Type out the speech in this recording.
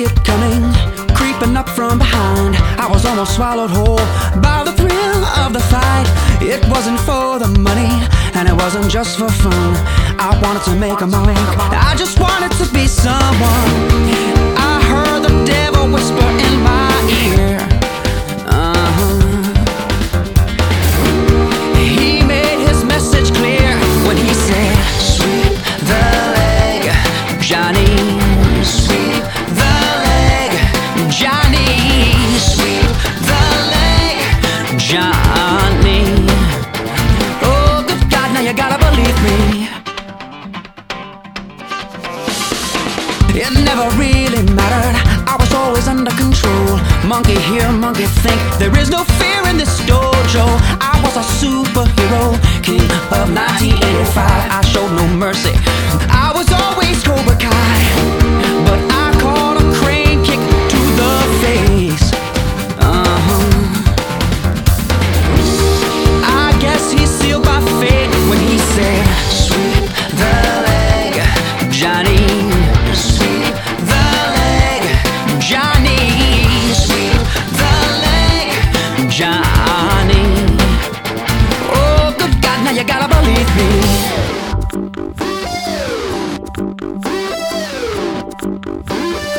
it coming, creeping up from behind. I was almost swallowed whole by the thrill of the fight. It wasn't for the money, and it wasn't just for fun. I wanted to make a mark, I just wanted to be someone. I heard the devil whisper in my ear, he made his message clear when he said, sweep the leg, Johnny. Sweep the leg, Johnny. Sweep the leg, Johnny. Oh, good God, now you gotta believe me. It never really mattered, I was always under control. Monkey here, monkey think, there is no fear in this dojo. I was a superhero, king of 1985. I showed no mercy, I was always Cobra Kai. But I caught a crane kick to the face. I guess he sealed my fate when he said, sweep the leg, Johnny. Sweep the leg, Johnny. Sweep the leg, Johnny. Oh, good God, now you gotta believe me.